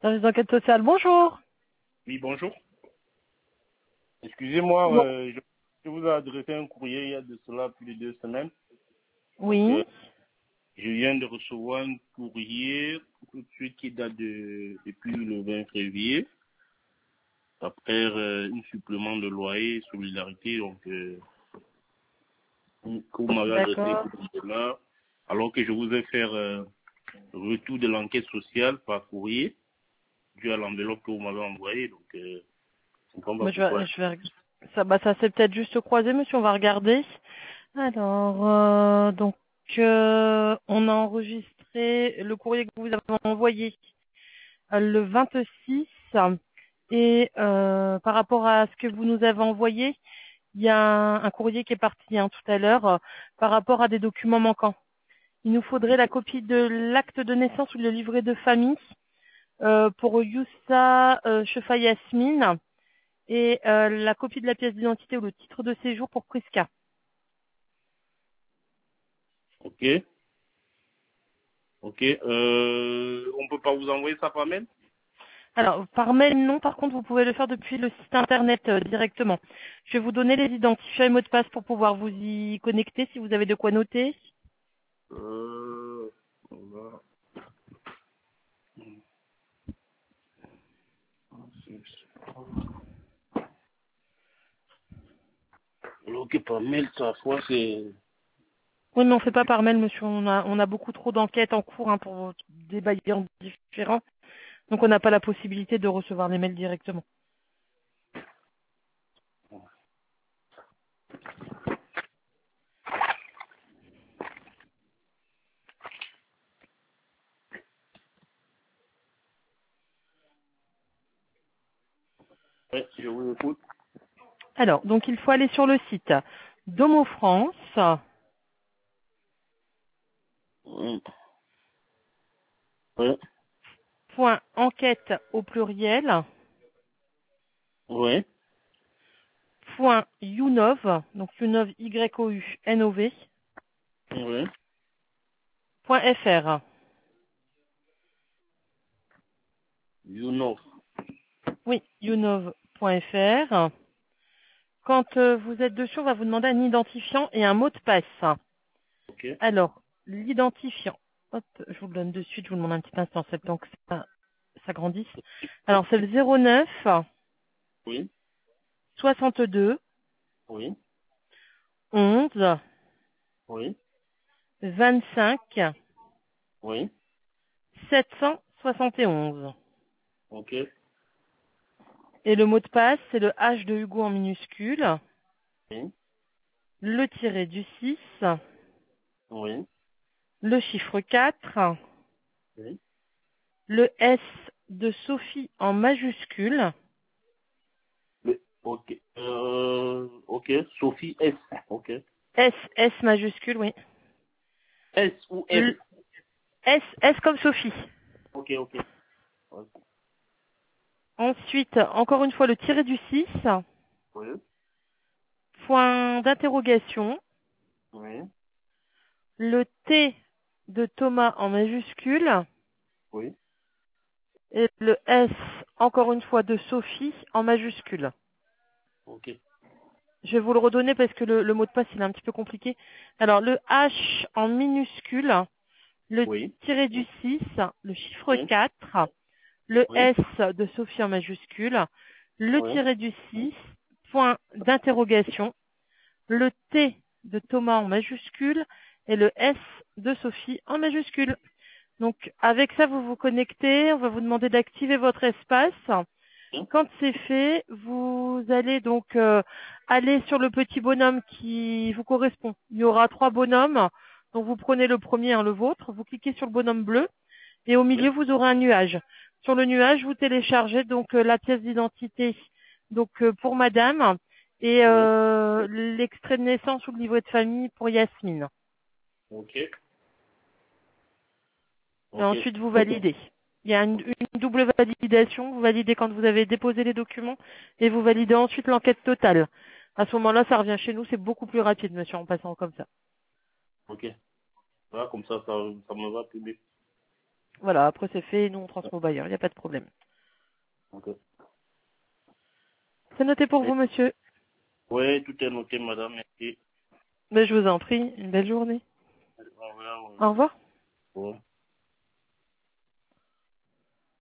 Service d'enquête sociale, bonjour. Oui, bonjour. Excusez-moi, Bon. je vous ai adressé un courrier il y a de cela plus de 2 semaines. Donc, Oui, je viens de recevoir un courrier tout de suite qui date depuis le 20 février, après un supplément de loyer solidarité, donc que vous m'avez adressé d'accord. pour cela, alors que je vous ai fait retour de l'enquête sociale par courrier, dû à l'enveloppe que vous m'avez envoyée. Donc, je ne comprends pas Moi, pourquoi. ça s'est peut-être juste croisé, monsieur, on va regarder. Alors, on a enregistré le courrier que vous avez envoyé le 26 et par rapport à ce que vous nous avez envoyé, il y a un courrier qui est parti tout à l'heure par rapport à des documents manquants. Il nous faudrait la copie de l'acte de naissance ou le livret de famille pour Youssa Chefa Yasmine et la copie de la pièce d'identité ou le titre de séjour pour Priska. Ok. Ok. On peut pas vous envoyer ça par mail? Alors, par mail, non. Par contre, vous pouvez le faire depuis le site internet directement. Je vais vous donner les identifiants et mots de passe pour pouvoir vous y connecter si vous avez de quoi noter. Voilà. Ok, par mail, ça fois, c'est... Oui, mais on fait pas par mail, monsieur. On a beaucoup trop d'enquêtes en cours pour des bailleurs différents. Donc, on n'a pas la possibilité de recevoir les mails directement. Ouais, je vous écoute. Alors, donc, il faut aller sur le site d'Homofrance. Ouais. Ouais. Point enquête au pluriel, Ouais. point younov, donc younov, Y-O-U-N-O-V, Ouais. point fr. You know. Oui, younov.fr. Quand vous êtes dessus, on va vous demander un identifiant et un mot de passe. Ok. Alors, l'identifiant, hop, je vous le donne de suite, je vous demande un petit instant, c'est le temps que ça grandisse. Alors, c'est le 09 Oui. 62 Oui. 11 Oui. 25 Oui. 771. Ok. Et le mot de passe, c'est le H de Hugo en minuscule, Oui. le tiré du 6, Oui. le chiffre 4, Oui. le S de Sophie en majuscule, Ok. Ok. Sophie S. Ok. S majuscule, oui. S ou F. Le S comme Sophie. Ok, ok. Ouais. Ensuite, encore une fois, le tiré du 6, Oui. point d'interrogation, Oui. le T de Thomas en majuscule, Oui. et le S, encore une fois, de Sophie en majuscule. Ok. Je vais vous le redonner parce que le mot de passe, il est un petit peu compliqué. Alors, le H en minuscule, le Oui. tiré du 6, le chiffre Oui. 4, le Oui. S de Sophie en majuscule, le Oui. tiré du 6, point d'interrogation, le T de Thomas en majuscule et le S de Sophie en majuscule. Donc, avec ça, vous vous connectez. On va vous demander d'activer votre espace. Quand c'est fait, vous allez donc aller sur le petit bonhomme qui vous correspond. Il y aura 3 bonhommes. Donc, vous prenez le premier, le vôtre. Vous cliquez sur le bonhomme bleu. Et au milieu, Oui. vous aurez un nuage. Sur le nuage, vous téléchargez donc la pièce d'identité donc pour madame et Oui. l'extrait de naissance ou le livret de famille pour Yasmine. Ok. Et Ok. ensuite, vous validez. Il y a une double validation. Vous validez quand vous avez déposé les documents et vous validez ensuite l'enquête totale. À ce moment-là, ça revient chez nous. C'est beaucoup plus rapide, monsieur, en passant comme ça. Ok. Voilà, comme ça me va plus vite. Voilà, après c'est fait, nous on transmet au bailleur, il n'y a pas de problème. Ok. C'est noté pour vous, monsieur. Oui, tout est noté, madame. Merci. Mais je vous en prie, une belle journée. Au revoir. Au revoir. Au revoir.